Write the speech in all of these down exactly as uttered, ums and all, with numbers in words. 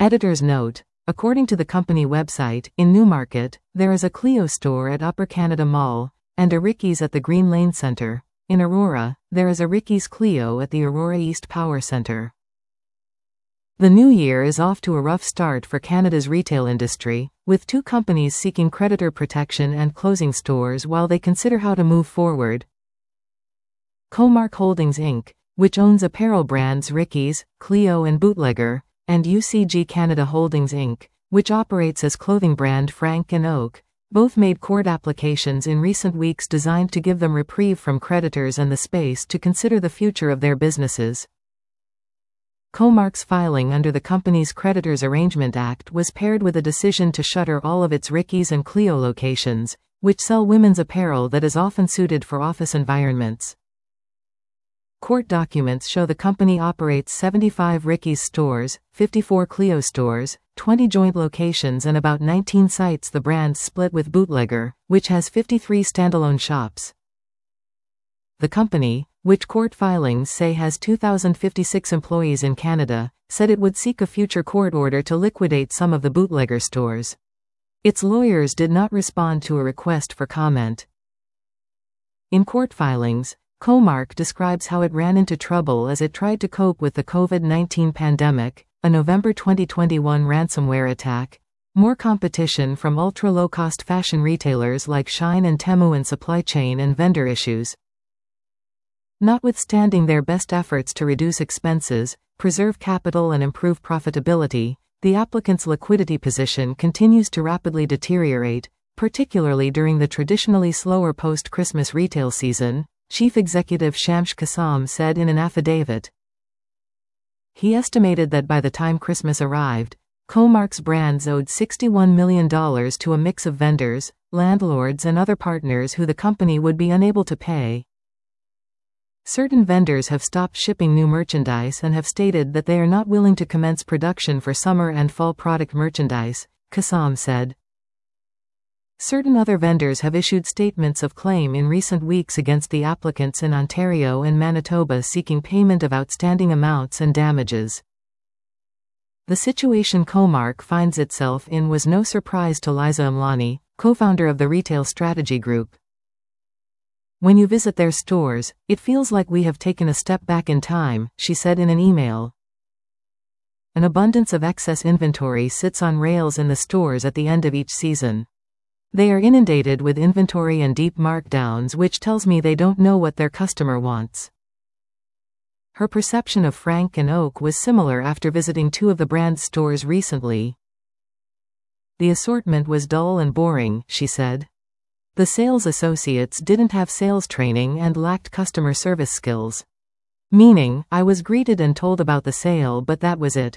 Editor's note: according to the company website, in Newmarket, there is a Clio store at Upper Canada Mall, and a Ricky's at the Green Lane Centre. In Aurora, there is a Ricky's Clio at the Aurora East Power Centre. The new year is off to a rough start for Canada's retail industry, with two companies seeking creditor protection and closing stores while they consider how to move forward. Comark Holdings Incorporated, which owns apparel brands Ricky's, Clio and Bootlegger, and U C G Canada Holdings Incorporated, which operates as clothing brand Frank and Oak, both made court applications in recent weeks designed to give them reprieve from creditors and the space to consider the future of their businesses. Comark's filing under the company's Creditors Arrangement Act was paired with a decision to shutter all of its Ricky's and Clio locations, which sell women's apparel that is often suited for office environments. Court documents show the company operates seventy-five Ricky's stores, fifty-four Clio stores, twenty joint locations and about nineteen sites. The brand split with Bootlegger, which has fifty-three standalone shops. The company, which court filings say has two thousand fifty-six employees in Canada, said it would seek a future court order to liquidate some of the Bootlegger stores. Its lawyers did not respond to a request for comment. In court filings, Comark describes how it ran into trouble as it tried to cope with the COVID nineteen pandemic, a November twenty twenty-one ransomware attack, more competition from ultra-low-cost fashion retailers like Shein and Temu, and supply chain and vendor issues. Notwithstanding their best efforts to reduce expenses, preserve capital and improve profitability, the applicant's liquidity position continues to rapidly deteriorate, particularly during the traditionally slower post-Christmas retail season, Chief Executive Shamsh Kassam said in an affidavit. He estimated that by the time Christmas arrived, Comark's brands owed sixty-one million dollars to a mix of vendors, landlords and other partners who the company would be unable to pay. Certain vendors have stopped shipping new merchandise and have stated that they are not willing to commence production for summer and fall product merchandise, Kassam said. Certain other vendors have issued statements of claim in recent weeks against the applicants in Ontario and Manitoba seeking payment of outstanding amounts and damages. The situation Comark finds itself in was no surprise to Liza Amlani, co-founder of the Retail Strategy Group. When you visit their stores, it feels like we have taken a step back in time, she said in an email. An abundance of excess inventory sits on rails in the stores at the end of each season. They are inundated with inventory and deep markdowns, which tells me they don't know what their customer wants. Her perception of Frank and Oak was similar after visiting two of the brand's stores recently. The assortment was dull and boring, she said. The sales associates didn't have sales training and lacked customer service skills. Meaning, I was greeted and told about the sale, but that was it.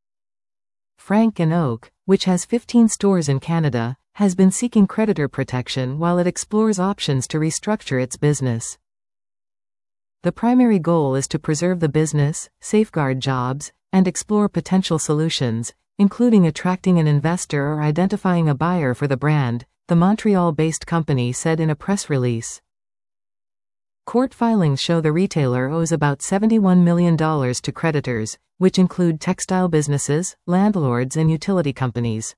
Frank and Oak, which has fifteen stores in Canada, has been seeking creditor protection while it explores options to restructure its business. The primary goal is to preserve the business, safeguard jobs, and explore potential solutions, including attracting an investor or identifying a buyer for the brand, the Montreal-based company said in a press release. Court filings show the retailer owes about seventy-one million dollars to creditors, which include textile businesses, landlords and utility companies.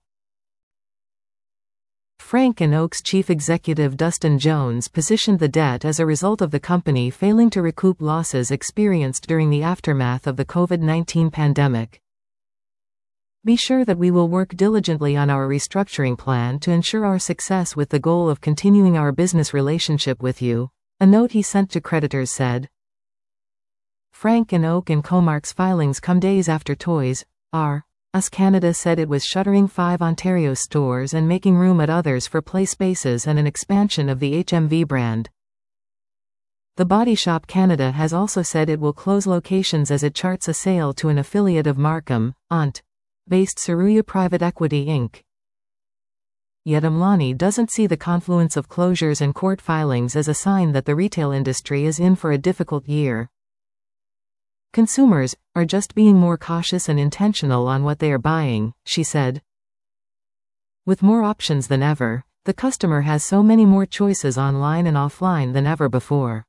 Frank and Oak's chief executive Dustin Jones positioned the debt as a result of the company failing to recoup losses experienced during the aftermath of the COVID nineteen pandemic. Be sure that we will work diligently on our restructuring plan to ensure our success with the goal of continuing our business relationship with you, a note he sent to creditors said. Frank and Oak and Comark's filings come days after Toys R Us Canada said it was shuttering five Ontario stores and making room at others for play spaces and an expansion of the H M V brand. The Body Shop Canada has also said it will close locations as it charts a sale to an affiliate of Markham, Ont. based Saruya Private Equity Incorporated. Yet Amlani doesn't see the confluence of closures and court filings as a sign that the retail industry is in for a difficult year. Consumers are just being more cautious and intentional on what they are buying, she said. With more options than ever, the customer has so many more choices online and offline than ever before.